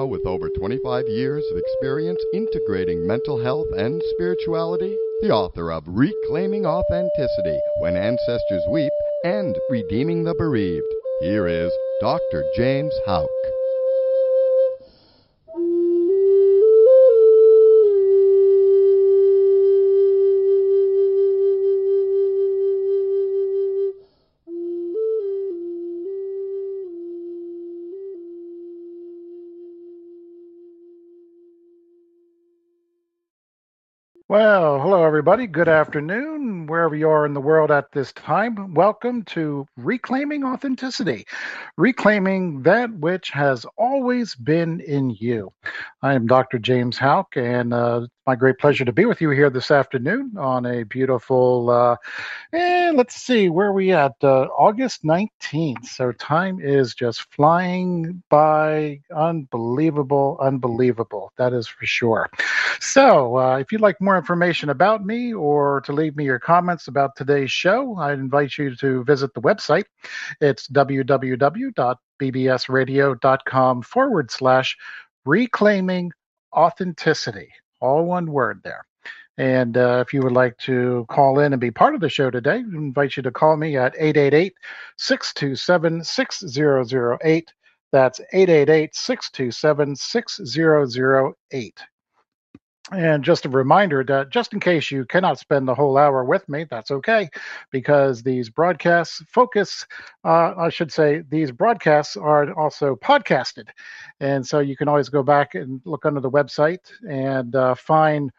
with over 25 years of experience integrating mental health and spirituality, the author of Reclaiming Authenticity, When Ancestors Weep, and Redeeming the Bereaved. Here is Dr. James Houck. Well, hello, everybody. Good afternoon, wherever you are in the world at this time. Welcome to Reclaiming Authenticity, reclaiming that which has always been in you. I am Dr. James Houck, and it's my great pleasure to be with you here this afternoon on a beautiful, let's see, where are we at? August 19th. So time is just flying by. Unbelievable. That is for sure. So if you'd like more information about me or to leave me your comments about today's show, I invite you to visit the website. It's www.bbsradio.com/reclaiming authenticity. All one word there. And if you would like to call in and be part of the show today, I invite you to call me at 888-627-6008. That's 888-627-6008. And just a reminder that just in case you cannot spend the whole hour with me, that's okay, because these broadcasts these broadcasts are also podcasted. And so you can always go back and look under the website and find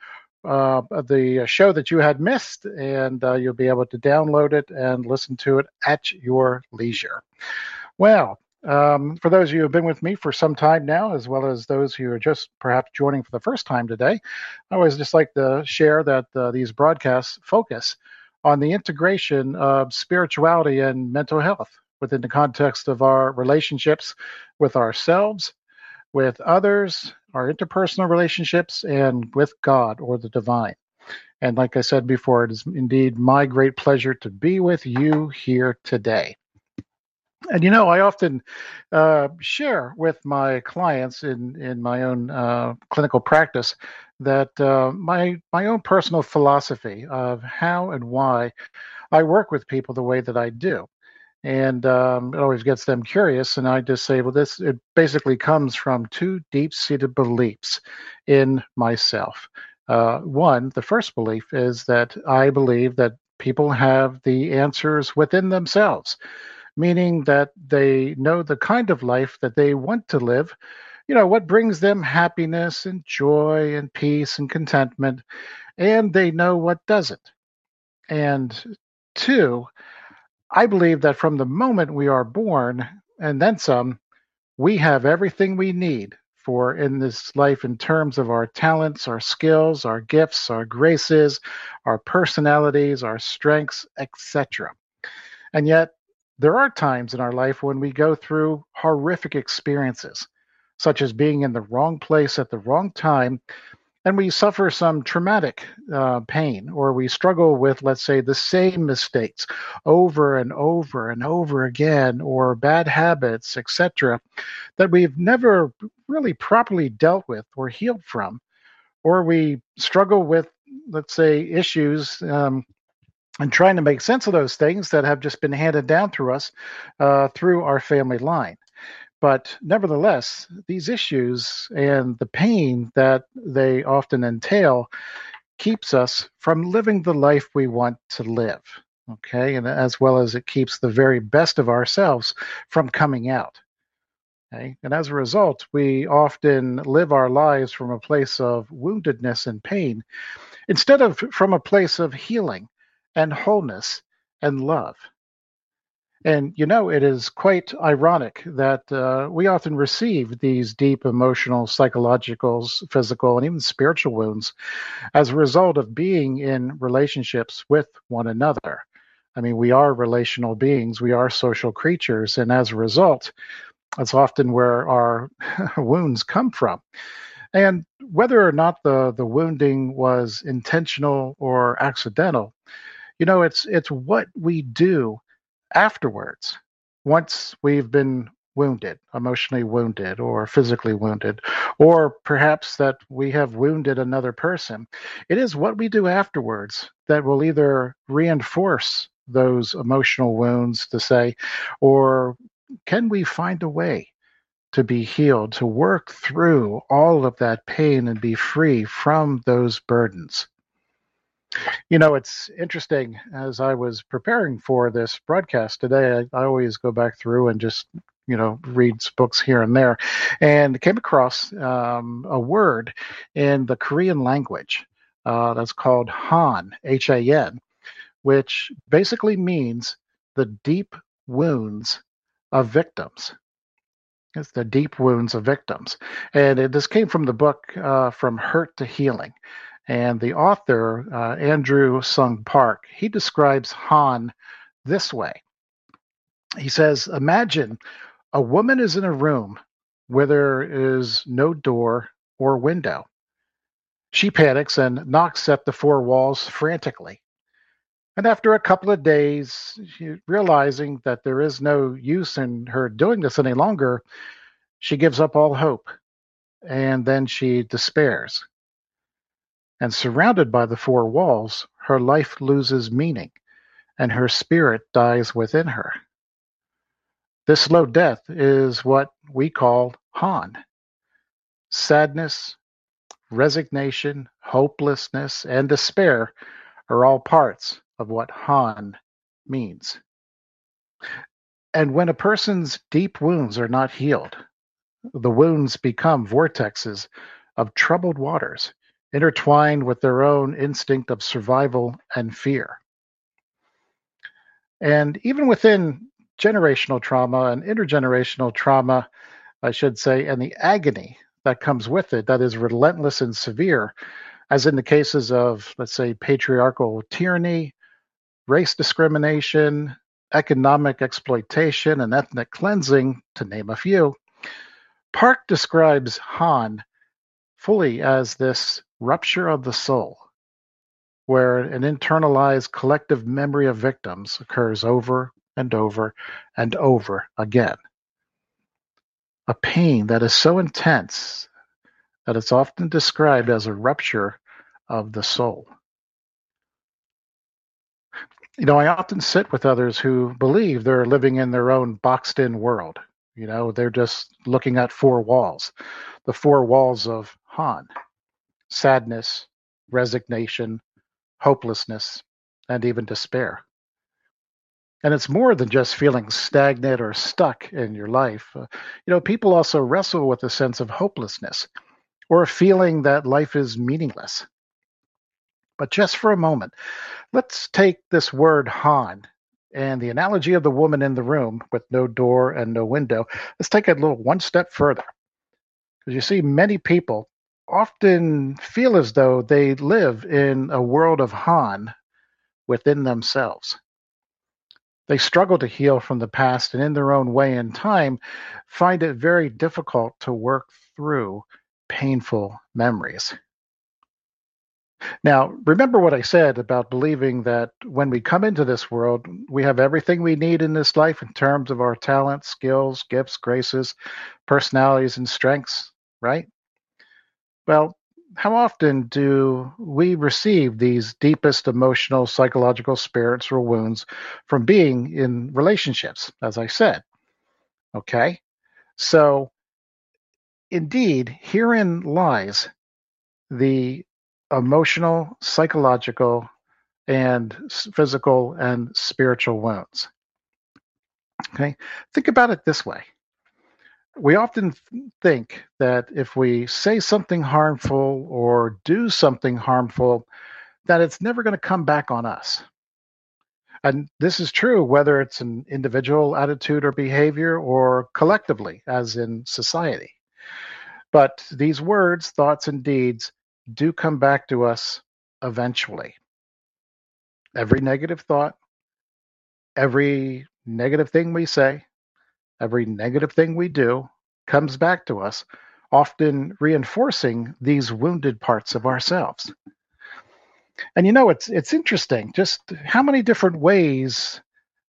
the show that you had missed, and you'll be able to download it and listen to it at your leisure. Well, for those of you who have been with me for some time now, as well as those who are just perhaps joining for the first time today, I always just like to share that these broadcasts focus on the integration of spirituality and mental health within the context of our relationships with ourselves, with others, our interpersonal relationships, and with God or the divine. And like I said before, it is indeed my great pleasure to be with you here today. And I often share with my clients in my own clinical practice that my own personal philosophy of how and why I work with people the way that I do. And it always gets them curious. And I just say, well, it basically comes from two deep-seated beliefs in myself. One, the first belief is that I believe that people have the answers within themselves, meaning that they know the kind of life that they want to live, what brings them happiness and joy and peace and contentment, and they know what doesn't. And two, I believe that from the moment we are born and then some, we have everything we need for in this life in terms of our talents, our skills, our gifts, our graces, our personalities, our strengths, etc. And yet, there are times in our life when we go through horrific experiences, such as being in the wrong place at the wrong time, and we suffer some traumatic pain, or we struggle with, let's say, the same mistakes over and over and over again, or bad habits, etc., that we've never really properly dealt with or healed from, or we struggle with, let's say, issues and trying to make sense of those things that have just been handed down through us through our family line. But nevertheless, these issues and the pain that they often entail keeps us from living the life we want to live, okay? And as well as it keeps the very best of ourselves from coming out, okay? And as a result, we often live our lives from a place of woundedness and pain instead of from a place of healing and wholeness and love. And it is quite ironic that we often receive these deep emotional, psychological, physical, and even spiritual wounds as a result of being in relationships with one another. I mean, we are relational beings, we are social creatures, and as a result, that's often where our wounds come from. And whether or not the wounding was intentional or accidental, it's what we do afterwards, once we've been wounded, emotionally wounded, or physically wounded, or perhaps that we have wounded another person. It is what we do afterwards that will either reinforce those emotional wounds to say, or can we find a way to be healed, to work through all of that pain and be free from those burdens. It's interesting, as I was preparing for this broadcast today, I always go back through and just, read books here and there, and came across a word in the Korean language that's called Han, H-A-N, which basically means the deep wounds of victims. It's the deep wounds of victims. And this came from the book From Hurt to Healing. And the author, Andrew Sung Park, he describes Han this way. He says, imagine a woman is in a room where there is no door or window. She panics and knocks at the four walls frantically. And after a couple of days, realizing that there is no use in her doing this any longer, she gives up all hope, and then she despairs. And surrounded by the four walls, her life loses meaning, and her spirit dies within her. This slow death is what we call Han. Sadness, resignation, hopelessness, and despair are all parts of what Han means. And when a person's deep wounds are not healed, the wounds become vortexes of troubled waters, intertwined with their own instinct of survival and fear. And even within generational trauma and intergenerational trauma, I should say, and the agony that comes with it, that is relentless and severe, as in the cases of, let's say, patriarchal tyranny, race discrimination, economic exploitation, and ethnic cleansing, to name a few. Park describes Han fully as this rupture of the soul, where an internalized collective memory of victims occurs over and over and over again. A pain that is so intense that it's often described as a rupture of the soul. I often sit with others who believe they're living in their own boxed-in world. They're just looking at four walls, the four walls of Han: sadness, resignation, hopelessness, and even despair. And it's more than just feeling stagnant or stuck in your life. People also wrestle with a sense of hopelessness or a feeling that life is meaningless. But just for a moment, let's take this word Han and the analogy of the woman in the room with no door and no window. Let's take it one step further. Because you see, many people often feel as though they live in a world of Han within themselves. They struggle to heal from the past, and in their own way and time, find it very difficult to work through painful memories. Now, remember what I said about believing that when we come into this world, we have everything we need in this life in terms of our talents, skills, gifts, graces, personalities, and strengths, right? Well, how often do we receive these deepest emotional, psychological, spiritual wounds from being in relationships, as I said? Okay? So, indeed, herein lies the emotional, psychological, and physical and spiritual wounds. Okay? Think about it this way. We often think that if we say something harmful or do something harmful, that it's never going to come back on us. And this is true whether it's an individual attitude or behavior or collectively, as in society. But these words, thoughts, and deeds do come back to us eventually. Every negative thought, every negative thing we say, every negative thing we do comes back to us, often reinforcing these wounded parts of ourselves. And it's interesting just how many different ways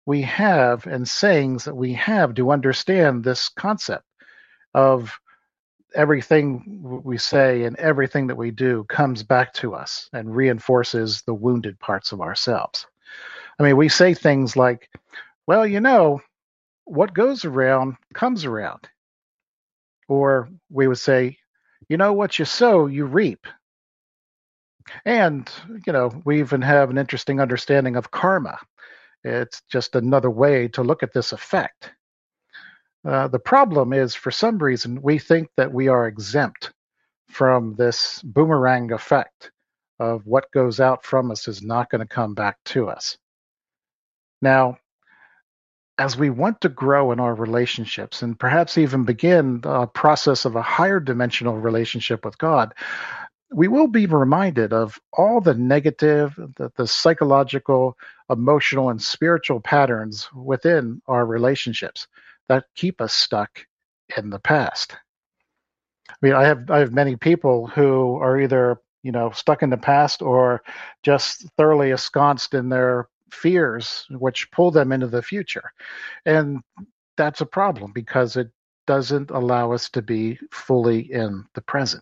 we have and sayings that we have to understand this concept of everything we say and everything that we do comes back to us and reinforces the wounded parts of ourselves. I mean, we say things like, well, what goes around comes around. Or we would say, what you sow, you reap. And, we even have an interesting understanding of karma. It's just another way to look at this effect. The problem is, for some reason, we think that we are exempt from this boomerang effect of what goes out from us is not going to come back to us. Now, as we want to grow in our relationships and perhaps even begin the process of a higher dimensional relationship with God, we will be reminded of all the negative, the psychological, emotional, and spiritual patterns within our relationships that keep us stuck in the past. I mean, I have many people who are either stuck in the past or just thoroughly ensconced in their fears, which pull them into the future, and that's a problem because it doesn't allow us to be fully in the present.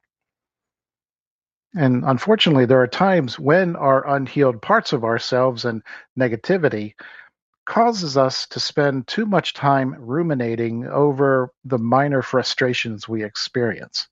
And unfortunately, there are times when our unhealed parts of ourselves and negativity causes us to spend too much time ruminating over the minor frustrations we experience.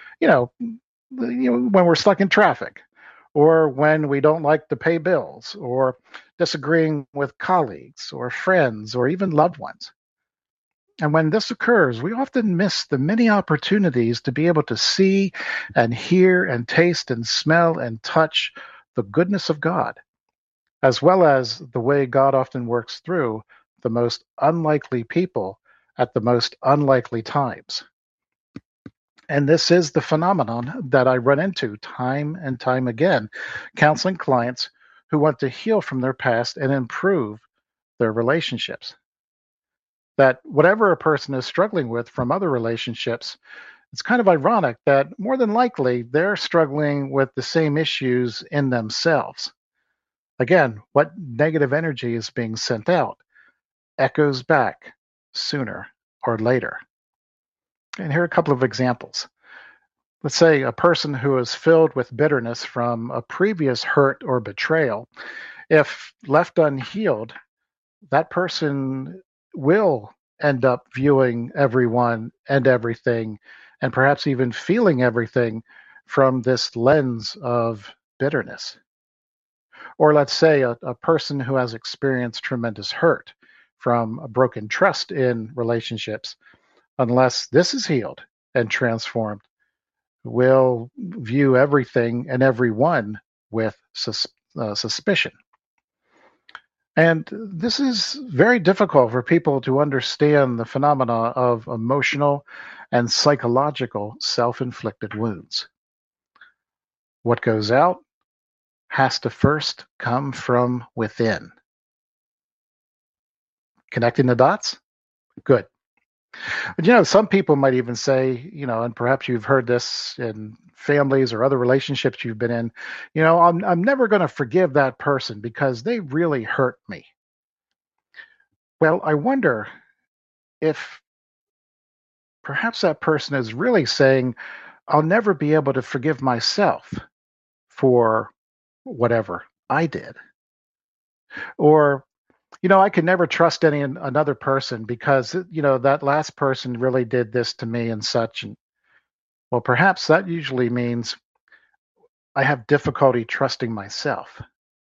When we're stuck in traffic, or when we don't like to pay bills, or disagreeing with colleagues, or friends, or even loved ones. And when this occurs, we often miss the many opportunities to be able to see and hear and taste and smell and touch the goodness of God, as well as the way God often works through the most unlikely people at the most unlikely times. And this is the phenomenon that I run into time and time again, counseling clients who want to heal from their past and improve their relationships. That whatever a person is struggling with from other relationships, it's kind of ironic that more than likely they're struggling with the same issues in themselves. Again, what negative energy is being sent out echoes back sooner or later. And here are a couple of examples. Let's say a person who is filled with bitterness from a previous hurt or betrayal. If left unhealed, that person will end up viewing everyone and everything, and perhaps even feeling everything from this lens of bitterness. Or let's say a person who has experienced tremendous hurt from a broken trust in relationships, unless this is healed and transformed, will view everything and everyone with suspicion. And this is very difficult for people to understand the phenomena of emotional and psychological self-inflicted wounds. What goes out has to first come from within. Connecting the dots? Good. But some people might even say, and perhaps you've heard this in families or other relationships you've been in, I'm never going to forgive that person because they really hurt me. Well, I wonder if perhaps that person is really saying, I'll never be able to forgive myself for whatever I did. Or I could never trust another person because, that last person really did this to me and such. And well, perhaps that usually means I have difficulty trusting myself.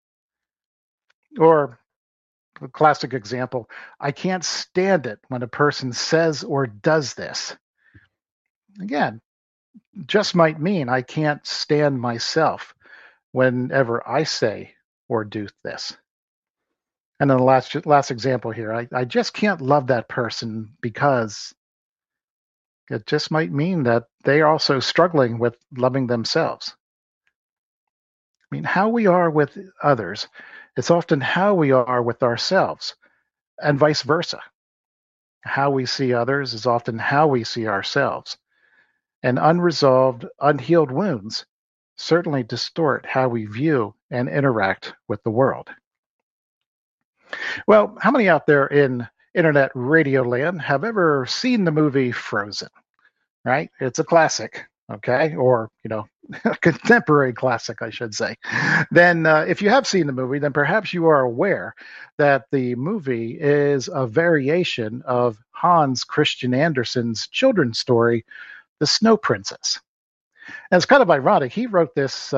Or a classic example, I can't stand it when a person says or does this. Again, just might mean I can't stand myself whenever I say or do this. And then the last example here, I just can't love that person because it just might mean that they are also struggling with loving themselves. I mean, how we are with others, it's often how we are with ourselves, and vice versa. How we see others is often how we see ourselves. And unresolved, unhealed wounds certainly distort how we view and interact with the world. Well, how many out there in internet radio land have ever seen the movie Frozen? Right? It's a classic, okay? Or, a contemporary classic, I should say. Then, if you have seen the movie, then perhaps you are aware that the movie is a variation of Hans Christian Andersen's children's story, The Snow Princess. And it's kind of ironic. He wrote this,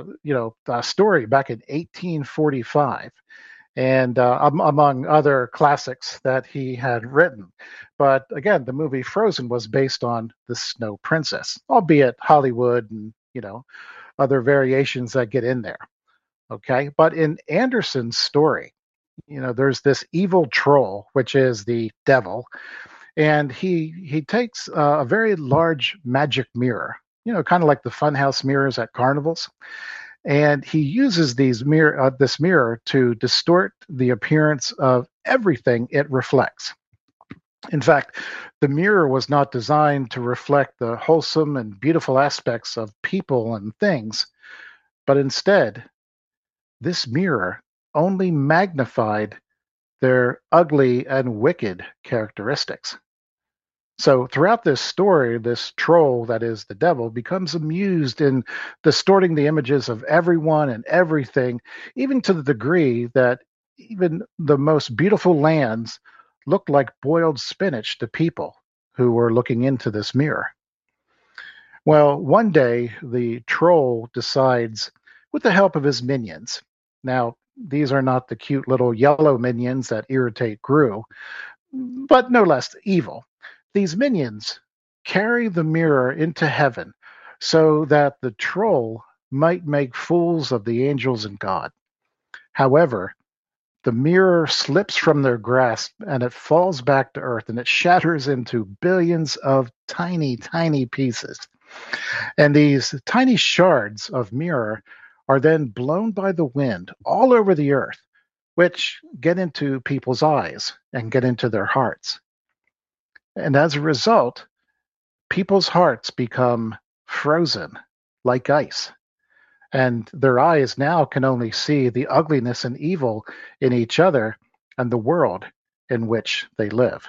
story back in 1845 and among other classics that he had written. But again, the movie Frozen was based on the Snow Princess, albeit Hollywood and other variations that get in there. Okay, but in Andersen's story, there's this evil troll, which is the devil, and he takes a very large magic mirror, kind of like the funhouse mirrors at carnivals, and he uses this mirror to distort the appearance of everything it reflects. In fact, the mirror was not designed to reflect the wholesome and beautiful aspects of people and things, but instead, this mirror only magnified their ugly and wicked characteristics. So throughout this story, this troll, that is the devil, becomes amused in distorting the images of everyone and everything, even to the degree that even the most beautiful lands look like boiled spinach to people who were looking into this mirror. Well, one day the troll decides, with the help of his minions, now these are not the cute little yellow minions that irritate Gru, but no less evil. These minions carry the mirror into heaven so that the troll might make fools of the angels and God. However, the mirror slips from their grasp and it falls back to earth and it shatters into billions of tiny, tiny pieces. And these tiny shards of mirror are then blown by the wind all over the earth, which get into people's eyes and get into their hearts. And as a result, people's hearts become frozen like ice. And their eyes now can only see the ugliness and evil in each other and the world in which they live.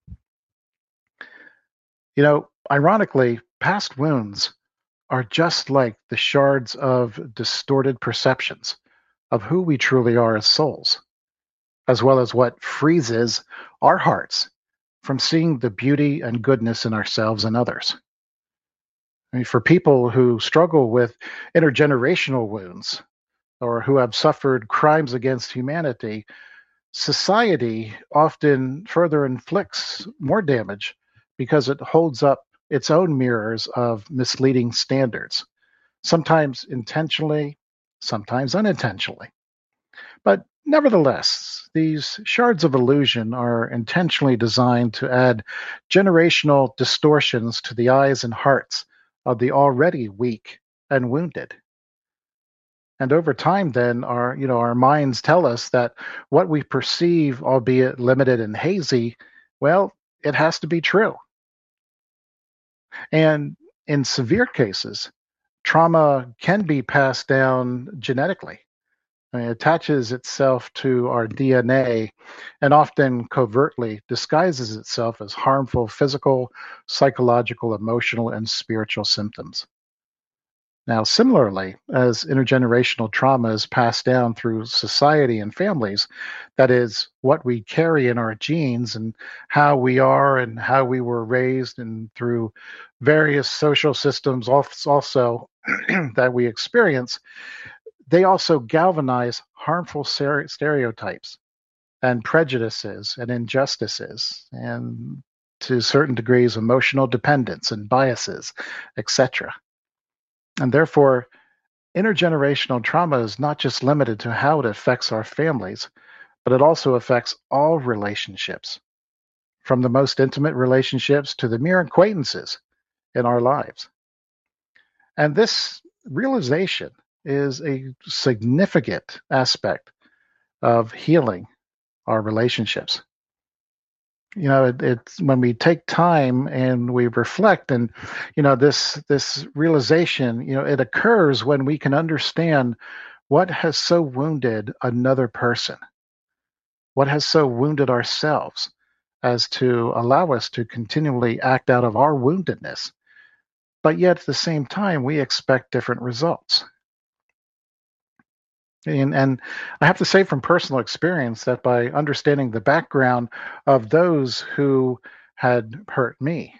Ironically, past wounds are just like the shards of distorted perceptions of who we truly are as souls, as well as what freezes our hearts from seeing the beauty and goodness in ourselves and others. I mean, for people who struggle with intergenerational wounds or who have suffered crimes against humanity, society often further inflicts more damage because it holds up its own mirrors of misleading standards, sometimes intentionally, sometimes unintentionally. But nevertheless, these shards of illusion are intentionally designed to add generational distortions to the eyes and hearts of the already weak and wounded. And over time, then, our minds tell us that what we perceive, albeit limited and hazy, well, it has to be true. And in severe cases, trauma can be passed down genetically. It attaches itself to our DNA and often covertly disguises itself as harmful physical, psychological, emotional, and spiritual symptoms. Now, similarly, as intergenerational trauma is passed down through society and families, that is, what we carry in our genes and how we are and how we were raised, and through various social systems also that we experience, they also galvanize harmful stereotypes and prejudices and injustices, and to certain degrees, emotional dependence and biases, etc. And therefore, intergenerational trauma is not just limited to how it affects our families, but it also affects all relationships, from the most intimate relationships to the mere acquaintances in our lives. And this realization is a significant aspect of healing our relationships. It's when we take time and we reflect, and this realization, it occurs when we can understand what has so wounded another person. What has so wounded ourselves as to allow us to continually act out of our woundedness, but yet at the same time, we expect different results? And I have to say from personal experience that by understanding the background of those who had hurt me,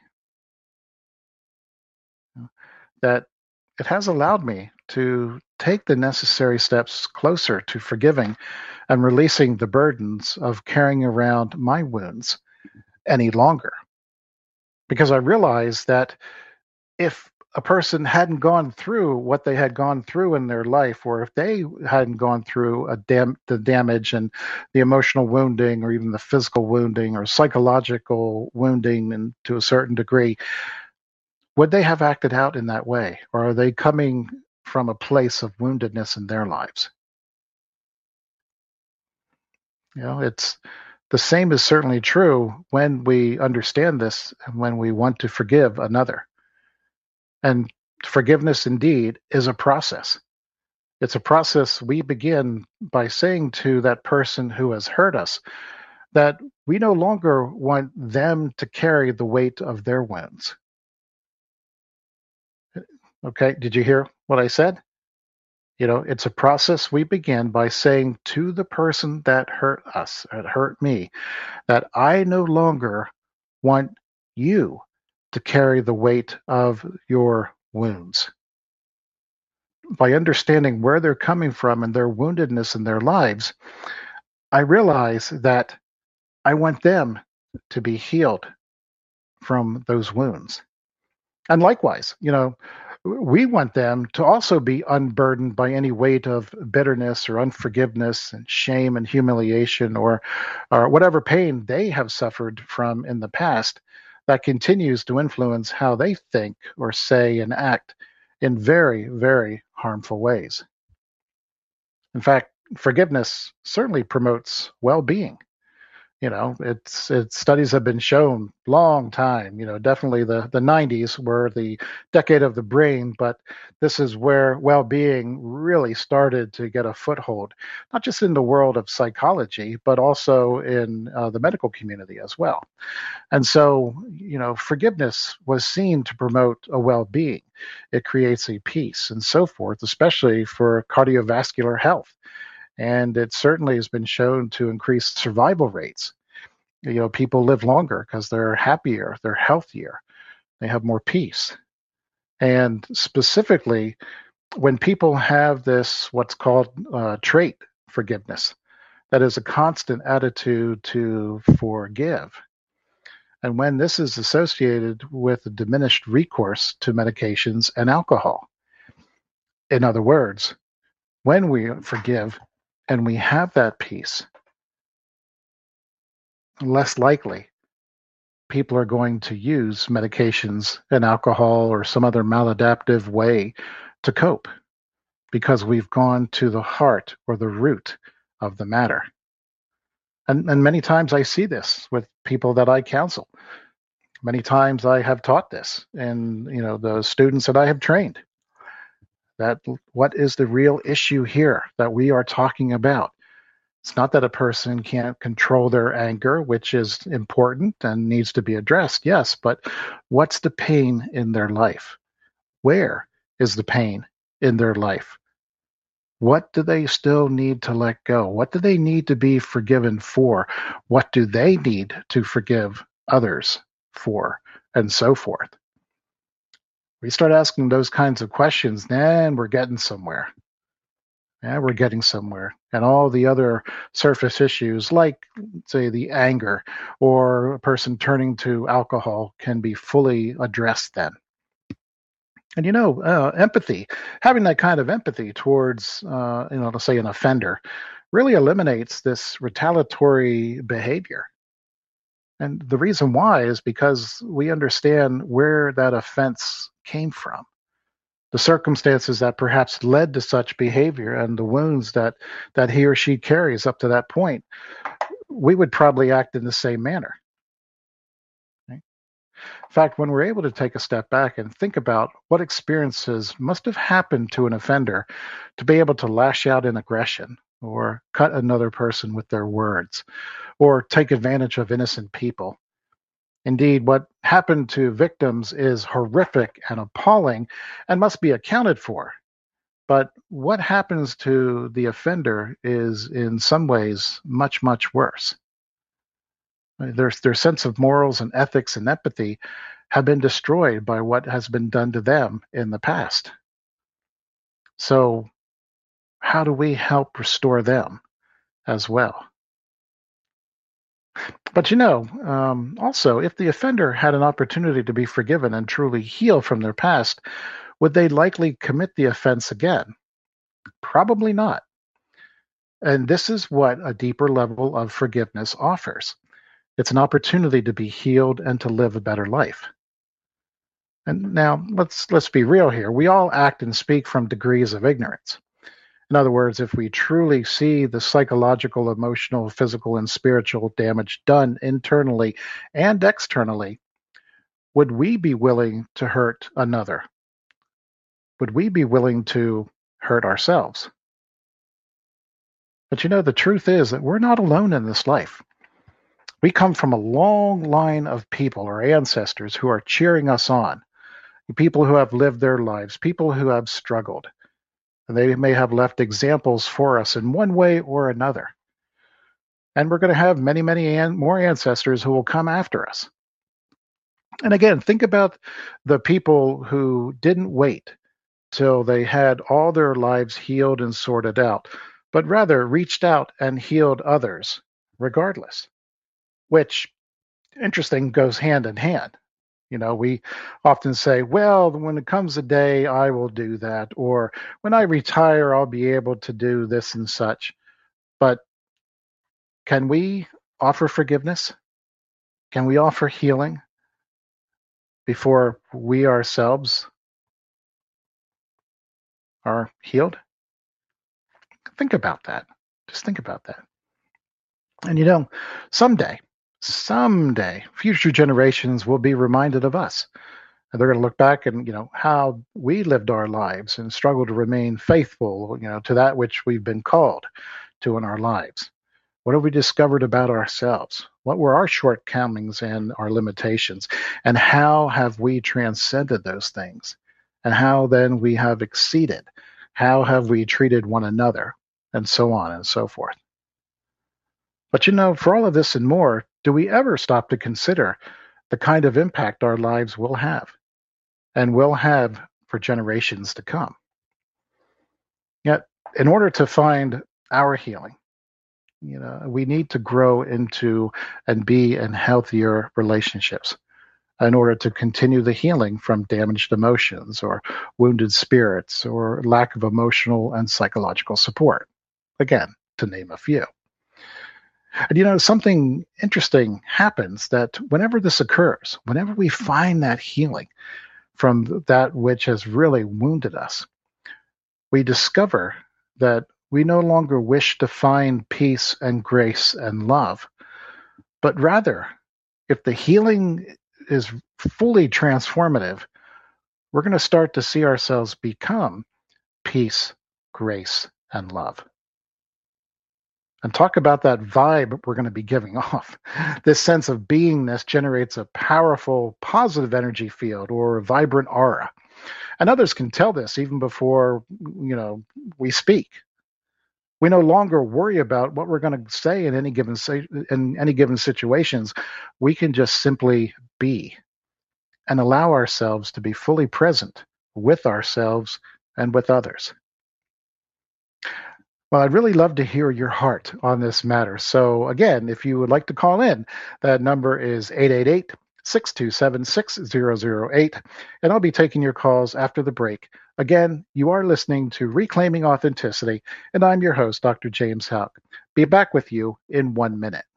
that it has allowed me to take the necessary steps closer to forgiving and releasing the burdens of carrying around my wounds any longer. Because I realized that if a person hadn't gone through what they had gone through in their life, or if they hadn't gone through the damage and the emotional wounding, or even the physical wounding or psychological wounding, and to a certain degree, would they have acted out in that way? Or are they coming from a place of woundedness in their lives? It's the same is certainly true when we understand this and when we want to forgive another. And forgiveness indeed is a process. It's a process we begin by saying to that person who has hurt us that we no longer want them to carry the weight of their wounds. Okay, did you hear what I said? It's a process we begin by saying to the person that hurt us, that hurt me, that I no longer want you to carry the weight of your wounds. By understanding where they're coming from and their woundedness in their lives, I realize that I want them to be healed from those wounds. And likewise, we want them to also be unburdened by any weight of bitterness or unforgiveness and shame and humiliation or whatever pain they have suffered from in the past that continues to influence how they think or say and act in very, very harmful ways. In fact, forgiveness certainly promotes well-being. It's studies have been shown long time. Definitely the 90s were the decade of the brain, but this is where well-being really started to get a foothold, not just in the world of psychology, but also in the medical community as well. And so, forgiveness was seen to promote a well-being. It creates a peace and so forth, especially for cardiovascular health. And it certainly has been shown to increase survival rates. People live longer because they're happier, they're healthier, they have more peace. And specifically, when people have this, what's called trait forgiveness, that is a constant attitude to forgive. And when this is associated with a diminished recourse to medications and alcohol. In other words, when we forgive, and we have that peace, less likely people are going to use medications and alcohol or some other maladaptive way to cope, because we've gone to the heart or the root of the matter. And many times I see this with people that I counsel. Many times I have taught this, and the students that I have trained, that what is the real issue here that we are talking about? It's not that a person can't control their anger, which is important and needs to be addressed, yes, but what's the pain in their life? Where is the pain in their life? What do they still need to let go? What do they need to be forgiven for? What do they need to forgive others for? And so forth. We start asking those kinds of questions, then we're getting somewhere. Yeah, we're getting somewhere. And all the other surface issues, like, say, the anger or a person turning to alcohol, can be fully addressed then. And empathy, having that kind of empathy towards, let's say an offender, really eliminates this retaliatory behavior. And the reason why is because we understand where that offense came from, the circumstances that perhaps led to such behavior, and the wounds that he or she carries up to that point. We would probably act in the same manner. Okay? In fact, when we're able to take a step back and think about what experiences must have happened to an offender to be able to lash out in aggression or cut another person with their words, or take advantage of innocent people. Indeed, what happened to victims is horrific and appalling and must be accounted for. But what happens to the offender is, in some ways, much, much worse. Their sense of morals and ethics and empathy have been destroyed by what has been done to them in the past. So, how do we help restore them as well? But also, if the offender had an opportunity to be forgiven and truly heal from their past, would they likely commit the offense again? Probably not. And this is what a deeper level of forgiveness offers. It's an opportunity to be healed and to live a better life. And now let's be real here. We all act and speak from degrees of ignorance. In other words, if we truly see the psychological, emotional, physical, and spiritual damage done internally and externally, would we be willing to hurt another? Would we be willing to hurt ourselves? But the truth is that we're not alone in this life. We come from a long line of people, our ancestors, who are cheering us on, people who have lived their lives, people who have struggled. And they may have left examples for us in one way or another. And we're going to have many, many more ancestors who will come after us. And again, think about the people who didn't wait till they had all their lives healed and sorted out, but rather reached out and healed others regardless, which, interesting, goes hand in hand. We often say, well, when it comes a day, I will do that. Or when I retire, I'll be able to do this and such. But can we offer forgiveness? Can we offer healing before we ourselves are healed? Think about that. Just think about that. And someday, future generations will be reminded of us. And they're going to look back and, how we lived our lives and struggle to remain faithful, to that which we've been called to in our lives. What have we discovered about ourselves? What were our shortcomings and our limitations? And how have we transcended those things? And how then we have exceeded? How have we treated one another? And so on and so forth. But for all of this and more, do we ever stop to consider the kind of impact our lives will have and will have for generations to come? Yet, in order to find our healing, we need to grow into and be in healthier relationships in order to continue the healing from damaged emotions or wounded spirits or lack of emotional and psychological support. Again, to name a few. And something interesting happens that whenever this occurs, whenever we find that healing from that which has really wounded us, we discover that we no longer wish to find peace and grace and love, but rather, if the healing is fully transformative, we're going to start to see ourselves become peace, grace, and love. And talk about that vibe we're going to be giving off. This sense of beingness generates a powerful, positive energy field or a vibrant aura. And others can tell this even before, we speak. We no longer worry about what we're going to say in any given situations. We can just simply be and allow ourselves to be fully present with ourselves and with others. Well, I'd really love to hear your heart on this matter. So again, if you would like to call in, that number is 888-627-6008, and I'll be taking your calls after the break. Again, you are listening to Reclaiming Authenticity, and I'm your host, Dr. James Houck. Be back with you in 1 minute.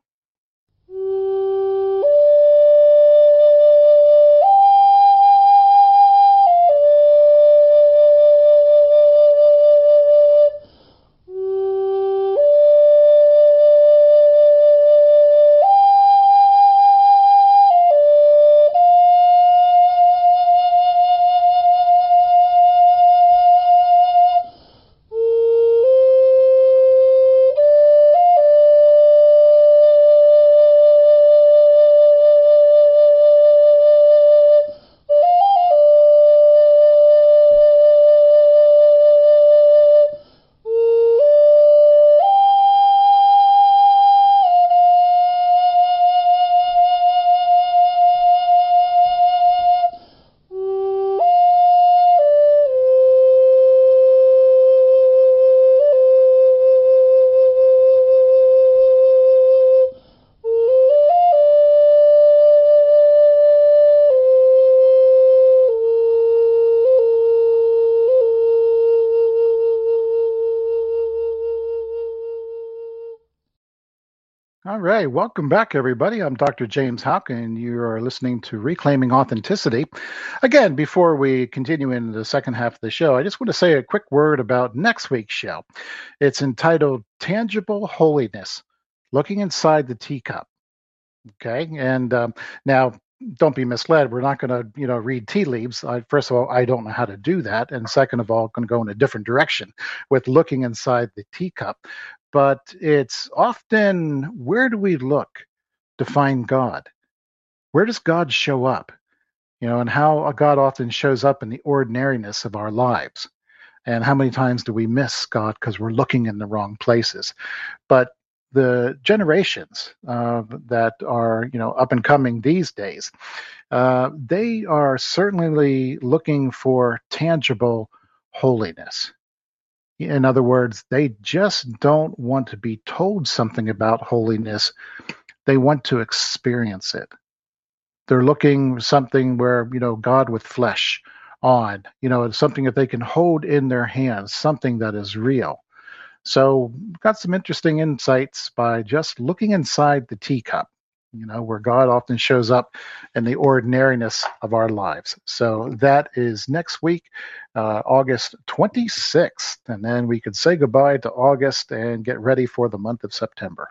All right, welcome back, everybody. I'm Dr. James Houck, and you are listening to Reclaiming Authenticity. Again, before we continue into the second half of the show, I just want to say a quick word about next week's show. It's entitled Tangible Holiness, Looking Inside the Teacup. Okay, and now don't be misled. We're not going to, read tea leaves. First of all, I don't know how to do that, and second of all, going to go in a different direction with looking inside the teacup. But it's often, where do we look to find God? Where does God show up? And how God often shows up in the ordinariness of our lives. And how many times do we miss God because we're looking in the wrong places? But the generations that are, up and coming these days, they are certainly looking for tangible holiness. In other words, they just don't want to be told something about holiness. They want to experience it. They're looking for something where, God with flesh on, something that they can hold in their hands, something that is real. So got some interesting insights by just looking inside the teacup, where God often shows up in the ordinariness of our lives. So that is next week, August 26th. And then we could say goodbye to August and get ready for the month of September.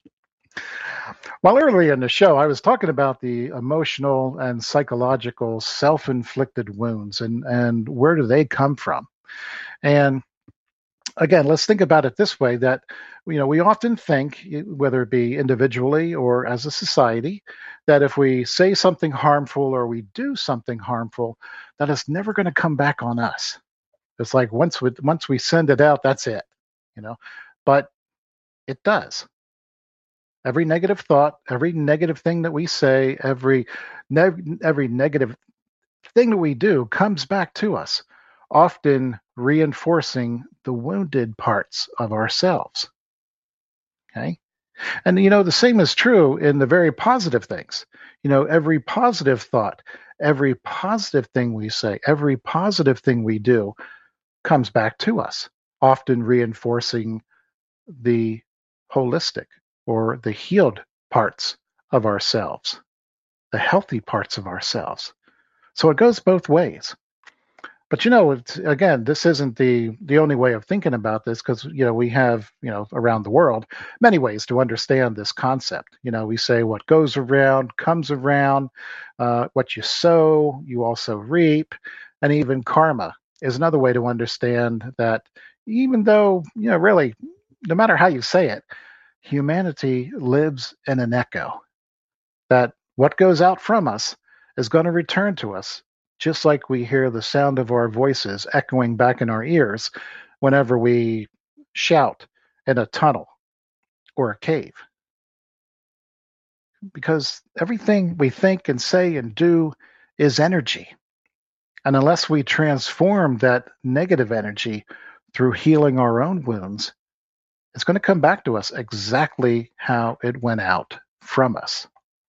Well, earlier in the show, I was talking about the emotional and psychological self-inflicted wounds and where do they come from? And again, let's think about it this way, that we often think, whether it be individually or as a society, that if we say something harmful or we do something harmful, that it's never going to come back on us. It's like once we send it out, that's it, but it does. Every negative thought, every negative thing that we say, every negative thing that we do comes back to us, often reinforcing the wounded parts of ourselves. Okay? And, the same is true in the very positive things. Every positive thought, every positive thing we say, every positive thing we do comes back to us, often reinforcing the holistic or the healed parts of ourselves, the healthy parts of ourselves. So it goes both ways. But again, this isn't the only way of thinking about this, because we have around the world many ways to understand this concept. We say what goes around comes around. What you sow, you also reap, and even karma is another way to understand that. Even though really, no matter how you say it, humanity lives in an echo. That what goes out from us is going to return to us, just like we hear the sound of our voices echoing back in our ears whenever we shout in a tunnel or a cave. Because everything we think and say and do is energy. And unless we transform that negative energy through healing our own wounds, it's going to come back to us exactly how it went out from us.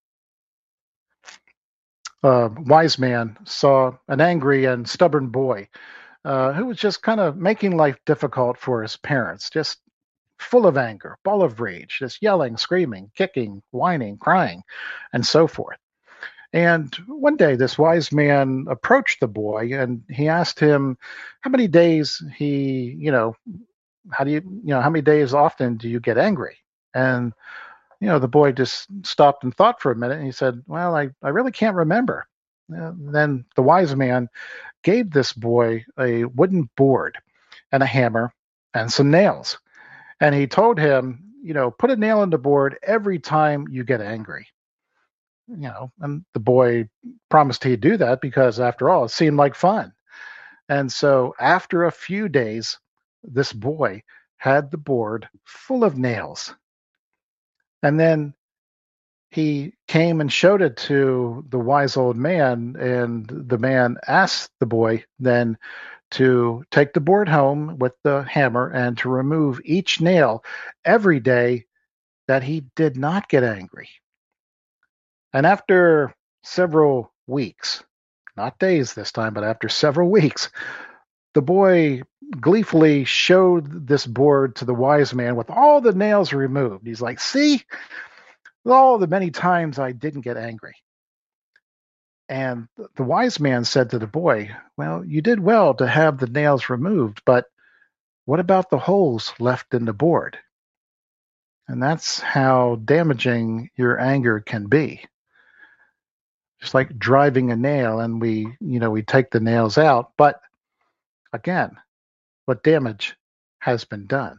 A wise man saw an angry and stubborn boy who was just kind of making life difficult for his parents, just full of anger, ball of rage, just yelling, screaming, kicking, whining, crying, and so forth. And one day, this wise man approached the boy and he asked him how many days how many days often do you get angry? And the boy just stopped and thought for a minute, and he said, well, I really can't remember. Then the wise man gave this boy a wooden board and a hammer and some nails. And he told him, put a nail in the board every time you get angry. And the boy promised he'd do that because, after all, it seemed like fun. And so after a few days, this boy had the board full of nails. And then he came and showed it to the wise old man, and the man asked the boy then to take the board home with the hammer and to remove each nail every day that he did not get angry. And after several weeks, not days this time, but after several weeks, the boy gleefully showed this board to the wise man with all the nails removed. He's like, see, all the many times I didn't get angry. And the wise man said to the boy, well, you did well to have the nails removed, but what about the holes left in the board? And that's how damaging your anger can be. Just like driving a nail, and we take the nails out, but again, what damage has been done?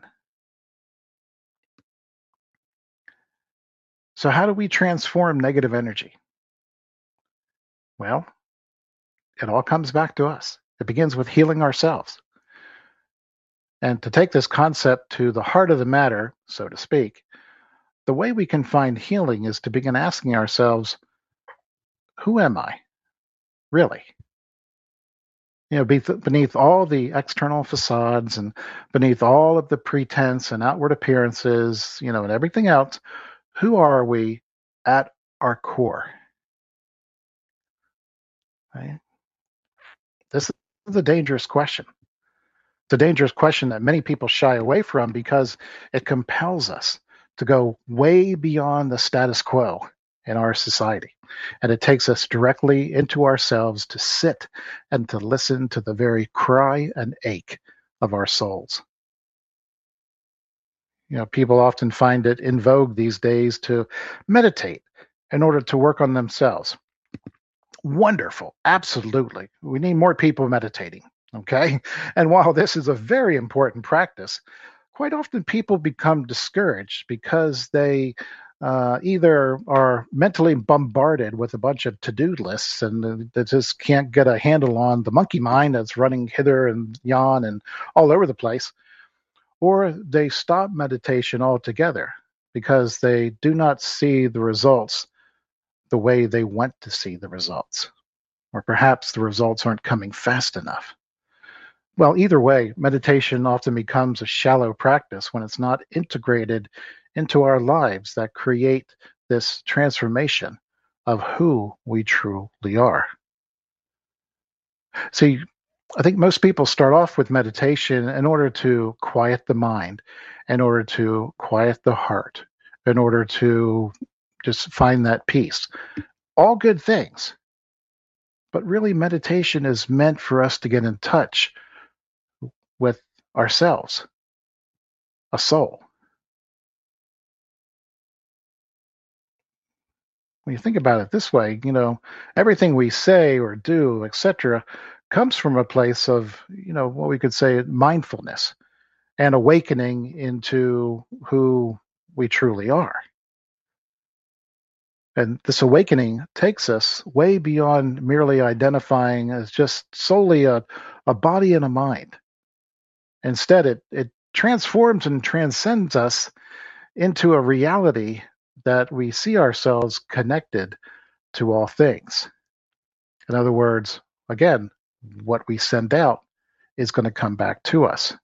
So how do we transform negative energy? Well, it all comes back to us. It begins with healing ourselves. And to take this concept to the heart of the matter, so to speak, the way we can find healing is to begin asking ourselves, who am I, really? Beneath all the external facades and beneath all of the pretense and outward appearances, and everything else, who are we at our core? Right? This is a dangerous question. It's a dangerous question that many people shy away from because it compels us to go way beyond the status quo in our society. And it takes us directly into ourselves to sit and to listen to the very cry and ache of our souls. People often find it in vogue these days to meditate in order to work on themselves. Wonderful. Absolutely. We need more people meditating. Okay. And while this is a very important practice, quite often people become discouraged because they either are mentally bombarded with a bunch of to-do lists and they just can't get a handle on the monkey mind that's running hither and yon and all over the place, or they stop meditation altogether because they do not see the results the way they want to see the results, or perhaps the results aren't coming fast enough. Well, either way, meditation often becomes a shallow practice when it's not integrated into our lives that create this transformation of who we truly are. See, I think most people start off with meditation in order to quiet the mind, in order to quiet the heart, in order to just find that peace. All good things. But really, meditation is meant for us to get in touch with ourselves, a soul. When you think about it this way, everything we say or do, etc., comes from a place of, what we could say mindfulness and awakening into who we truly are. And this awakening takes us way beyond merely identifying as just solely a body and a mind. Instead, it transforms and transcends us into a reality that we see ourselves connected to all things. In other words, again, what we send out is going to come back to us.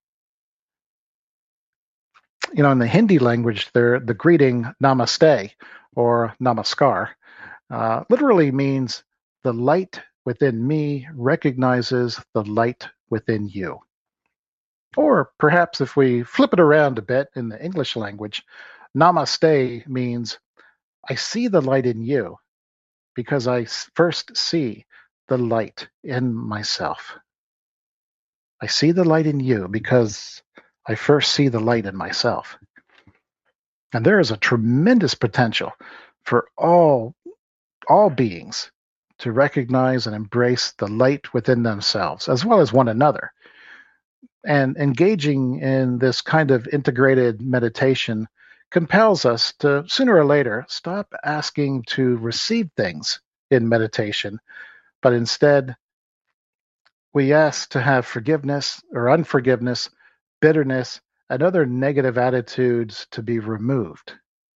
In the Hindi language, the greeting namaste or namaskar literally means the light within me recognizes the light within you. Or perhaps if we flip it around a bit in the English language, namaste means I see the light in you because I first see the light in myself. I see the light in you because I first see the light in myself. And there is a tremendous potential for all beings to recognize and embrace the light within themselves, as well as one another. And engaging in this kind of integrated meditation compels us to, sooner or later, stop asking to receive things in meditation, but instead we ask to have forgiveness or unforgiveness, bitterness, and other negative attitudes to be removed.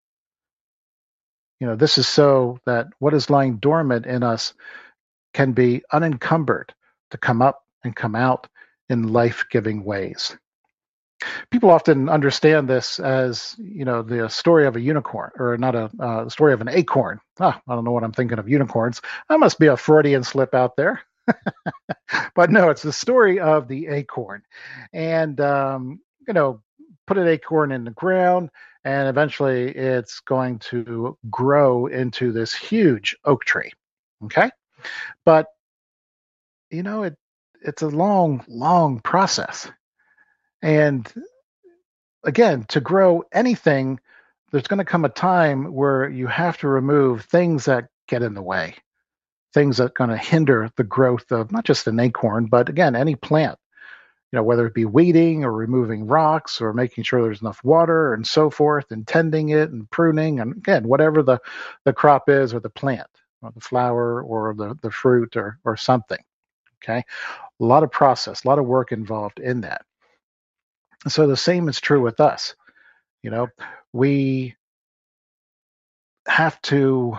This is so that what is lying dormant in us can be unencumbered to come up and come out in life-giving ways. People often understand this as, the story of a unicorn, or not a story of an acorn. I don't know what I'm thinking of unicorns. That must be a Freudian slip out there. But no, it's the story of the acorn. And, put an acorn in the ground, and eventually it's going to grow into this huge oak tree. Okay? But it's a long, long process. And again, to grow anything, there's going to come a time where you have to remove things that get in the way, things that are going to hinder the growth of not just an acorn, but again, any plant. Whether it be weeding or removing rocks or making sure there's enough water and so forth, and tending it and pruning, and again, whatever the crop is or the plant or the flower or the fruit or something. Okay. A lot of process, a lot of work involved in that. So the same is true with us. We have to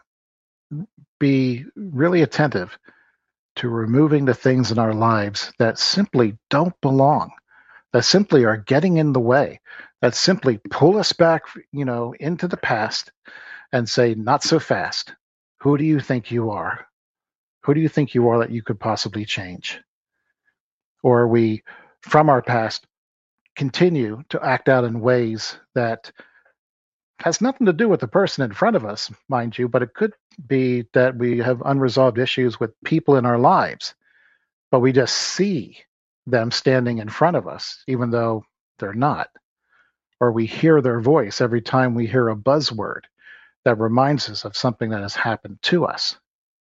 be really attentive to removing the things in our lives that simply don't belong, that simply are getting in the way, that simply pull us back, into the past and say, not so fast. Who do you think you are? Who do you think you are that you could possibly change? Or we, from our past, continue to act out in ways that has nothing to do with the person in front of us, mind you, but it could be that we have unresolved issues with people in our lives, but we just see them standing in front of us, even though they're not. Or we hear their voice every time we hear a buzzword that reminds us of something that has happened to us.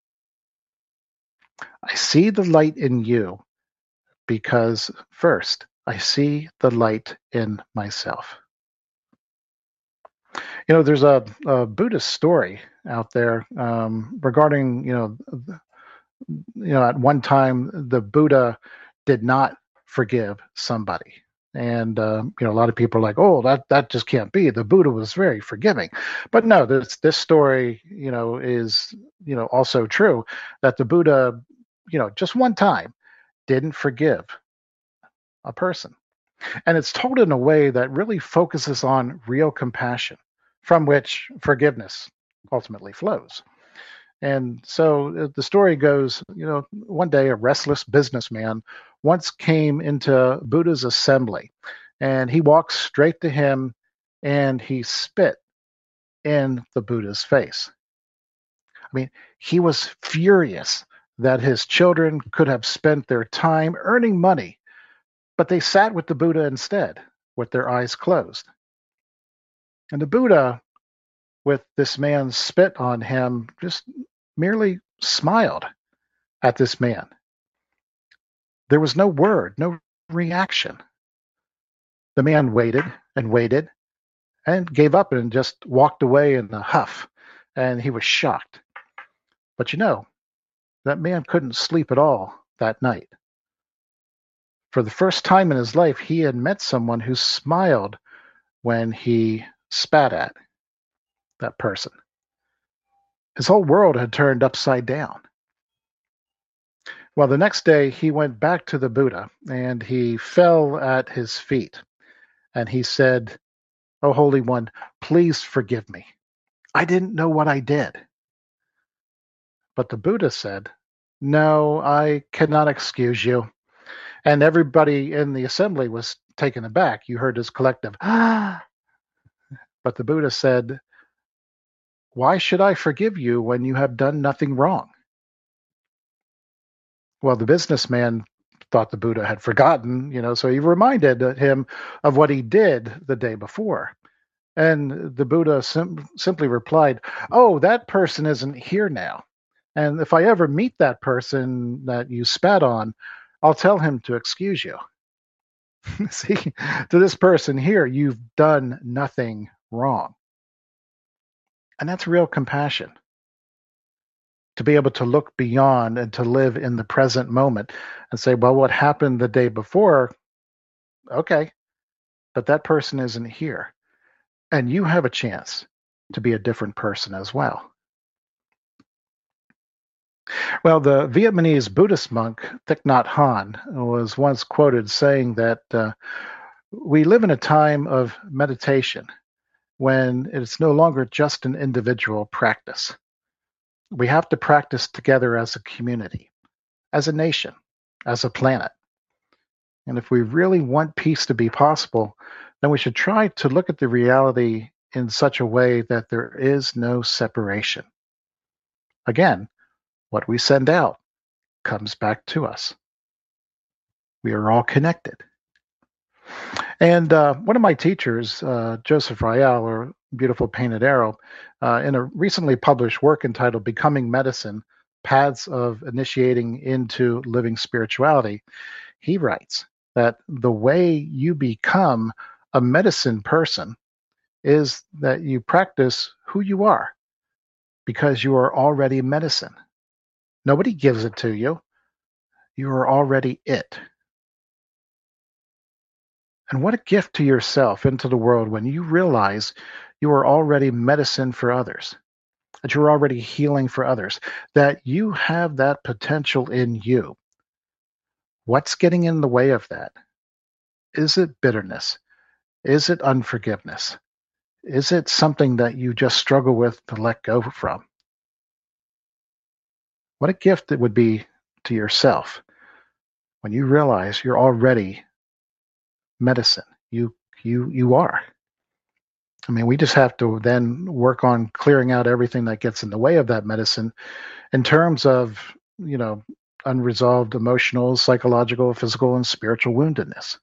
I see the light in you because, first, I see the light in myself. There's a Buddhist story out there regarding, at one time the Buddha did not forgive somebody. And, a lot of people are like, oh, that just can't be. The Buddha was very forgiving. But no, this story, is, also true, that the Buddha, just one time didn't forgive a person. And it's told in a way that really focuses on real compassion, from which forgiveness ultimately flows. And so the story goes, one day a restless businessman once came into Buddha's assembly, and he walked straight to him and he spit in the Buddha's face. I mean, he was furious that his children could have spent their time earning money, but they sat with the Buddha instead, with their eyes closed. And the Buddha, with this man's spit on him, just merely smiled at this man. There was no word, no reaction. The man waited and waited and gave up and just walked away in a huff, and he was shocked. But that man couldn't sleep at all that night. For the first time in his life, he had met someone who smiled when he spat at that person. His whole world had turned upside down. Well, the next day he went back to the Buddha and he fell at his feet and he said, "Oh, Holy One, please forgive me. I didn't know what I did." But the Buddha said, "No, I cannot excuse you." And everybody in the assembly was taken aback. You heard this collective, "Ah." But the Buddha said, "Why should I forgive you when you have done nothing wrong?" Well, the businessman thought the Buddha had forgotten, so he reminded him of what he did the day before. And the Buddha simply replied, "Oh, that person isn't here now. And if I ever meet that person that you spat on, I'll tell him to excuse you." See, to this person here, you've done nothing wrong. And that's real compassion. To be able to look beyond and to live in the present moment and say, well, what happened the day before? Okay, but that person isn't here. And you have a chance to be a different person as well. Well, the Vietnamese Buddhist monk Thich Nhat Hanh was once quoted saying that we live in a time of meditation when it's no longer just an individual practice. We have to practice together as a community, as a nation, as a planet. And if we really want peace to be possible, then we should try to look at the reality in such a way that there is no separation. Again, what we send out comes back to us. We are all connected. And one of my teachers, Joseph Rael, or Beautiful Painted Arrow, in a recently published work entitled Becoming Medicine, Paths of Initiating into Living Spirituality, he writes that the way you become a medicine person is that you practice who you are, because you are already medicine. Nobody gives it to you. You are already it. And what a gift to yourself into the world when you realize you are already medicine for others, that you're already healing for others, that you have that potential in you. What's getting in the way of that? Is it bitterness? Is it unforgiveness? Is it something that you just struggle with to let go from? What a gift it would be to yourself when you realize you're already medicine. You are. I mean, we just have to then work on clearing out everything that gets in the way of that medicine in terms of, unresolved emotional, psychological, physical, and spiritual woundedness.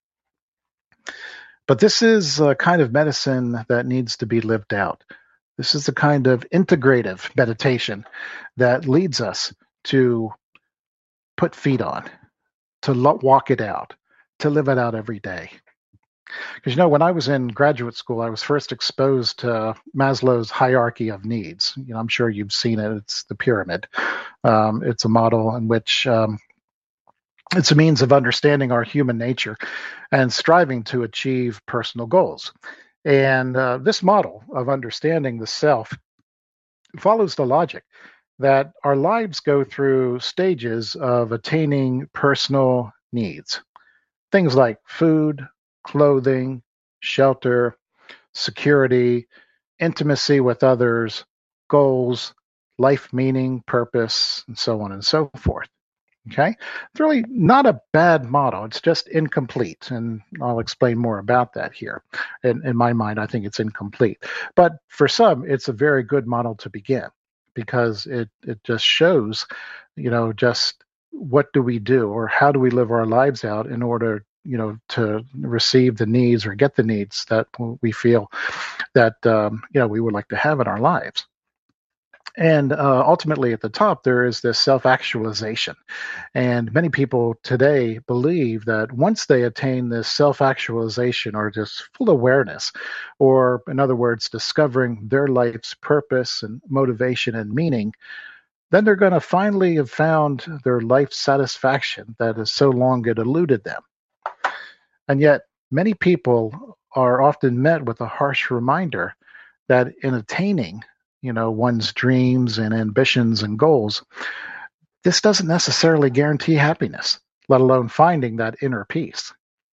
But this is a kind of medicine that needs to be lived out. This is the kind of integrative meditation that leads us to put feet on, to walk it out, to live it out every day. Because, when I was in graduate school, I was first exposed to Maslow's hierarchy of needs. I'm sure you've seen it. It's the pyramid. It's a model in which it's a means of understanding our human nature and striving to achieve personal goals. And this model of understanding the self follows the logic that our lives go through stages of attaining personal needs. Things like food, clothing, shelter, security, intimacy with others, goals, life meaning, purpose, and so on and so forth. Okay? It's really not a bad model. It's just incomplete, and I'll explain more about that here. In my mind, I think it's incomplete. But for some, it's a very good model to begin, because it just shows, just what do we do, or how do we live our lives out in order to receive the needs or get the needs that we feel that we would like to have in our lives. And ultimately, at the top, there is this self-actualization. And many people today believe that once they attain this self-actualization, or just full awareness, or in other words, discovering their life's purpose and motivation and meaning, then they're going to finally have found their life satisfaction that has so long had eluded them. And yet, many people are often met with a harsh reminder that in attaining one's dreams and ambitions and goals, this doesn't necessarily guarantee happiness, let alone finding that inner peace.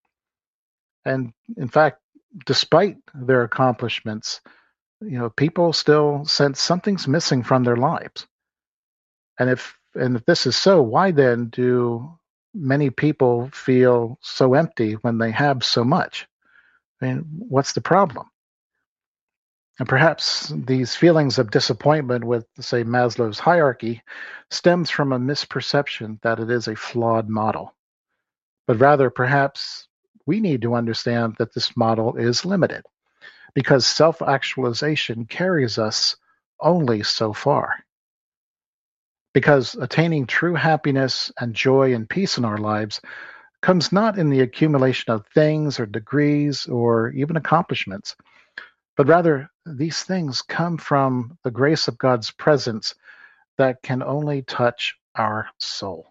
And in fact, despite their accomplishments, people still sense something's missing from their lives. And if this is so, why then do many people feel so empty when they have so much? I mean, what's the problem? And perhaps these feelings of disappointment with, say, Maslow's hierarchy stems from a misperception that it is a flawed model. But rather, perhaps we need to understand that this model is limited, because self-actualization carries us only so far. Because attaining true happiness and joy and peace in our lives comes not in the accumulation of things or degrees or even accomplishments, but rather these things come from the grace of God's presence that can only touch our soul.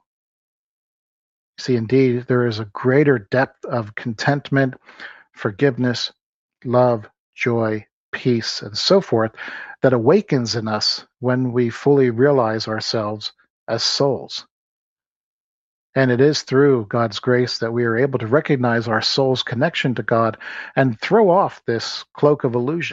See, indeed, there is a greater depth of contentment, forgiveness, love, joy, peace, and so forth that awakens in us when we fully realize ourselves as souls. And it is through God's grace that we are able to recognize our soul's connection to God and throw off this cloak of illusion.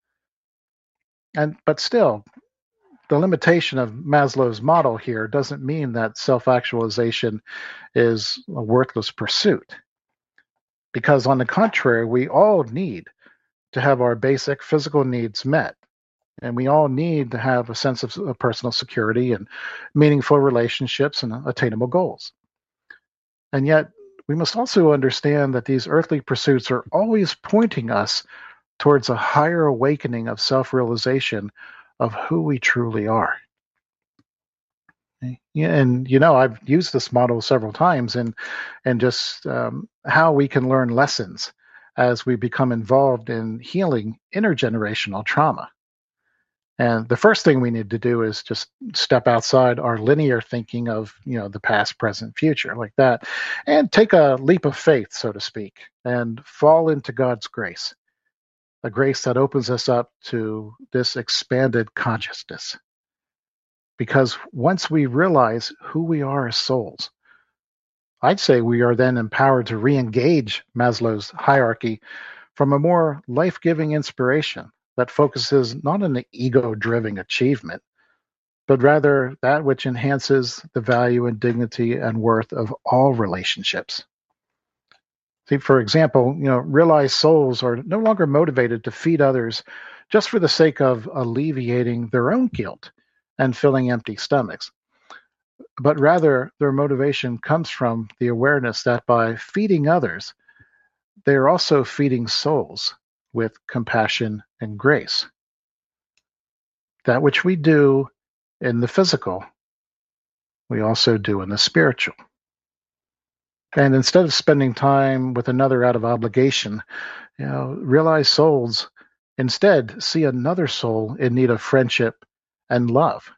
But still, the limitation of Maslow's model here doesn't mean that self-actualization is a worthless pursuit. Because on the contrary, we all need to have our basic physical needs met. And we all need to have a sense of personal security and meaningful relationships and attainable goals. And yet, we must also understand that these earthly pursuits are always pointing us towards a higher awakening of self-realization of who we truly are. And I've used this model several times, and just how we can learn lessons as we become involved in healing intergenerational trauma. And the first thing we need to do is just step outside our linear thinking of, the past, present, future, like that, and take a leap of faith, so to speak, and fall into God's grace, a grace that opens us up to this expanded consciousness. Because once we realize who we are as souls, I'd say we are then empowered to re-engage Maslow's hierarchy from a more life-giving inspiration that focuses not on the ego-driven achievement, but rather that which enhances the value and dignity and worth of all relationships. See, for example, realized souls are no longer motivated to feed others just for the sake of alleviating their own guilt and filling empty stomachs, but rather their motivation comes from the awareness that by feeding others, they are also feeding souls with compassion and grace. That which we do in the physical, we also do in the spiritual. And instead of spending time with another out of obligation, realized souls instead see another soul in need of friendship and love.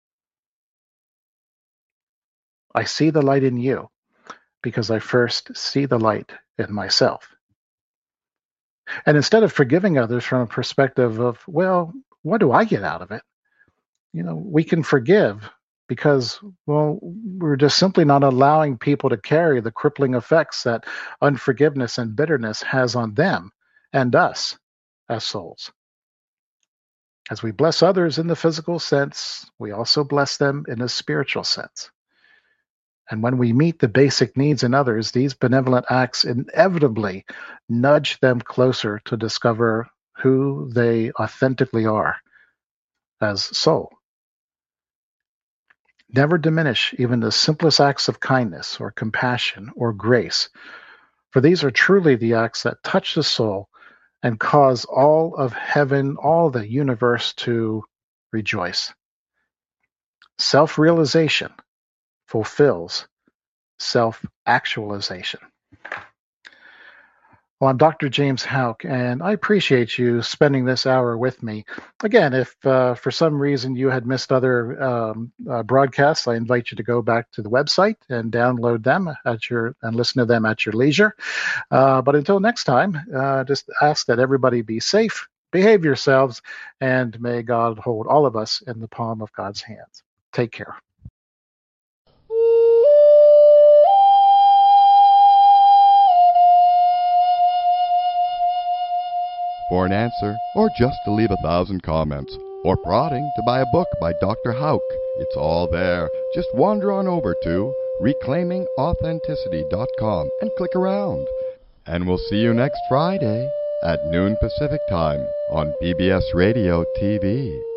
I see the light in you because I first see the light in myself. And instead of forgiving others from a perspective of, well, what do I get out of it? We can forgive because, we're just simply not allowing people to carry the crippling effects that unforgiveness and bitterness has on them and us as souls. As we bless others in the physical sense, we also bless them in a spiritual sense. And when we meet the basic needs in others, these benevolent acts inevitably nudge them closer to discover who they authentically are as soul. Never diminish even the simplest acts of kindness or compassion or grace, for these are truly the acts that touch the soul and cause all of heaven, all the universe to rejoice. Self-realization fulfills self-actualization. Well, I'm Dr. James Houck, and I appreciate you spending this hour with me. Again, if for some reason you had missed other broadcasts, I invite you to go back to the website and download them and listen to them at your leisure. But until next time, just ask that everybody be safe, behave yourselves, and may God hold all of us in the palm of God's hands. Take care. For an answer, or just to leave 1,000 comments, or prodding to buy a book by Dr. Houck, it's all there. Just wander on over to reclaimingauthenticity.com and click around. And we'll see you next Friday at noon Pacific Time on PBS Radio TV.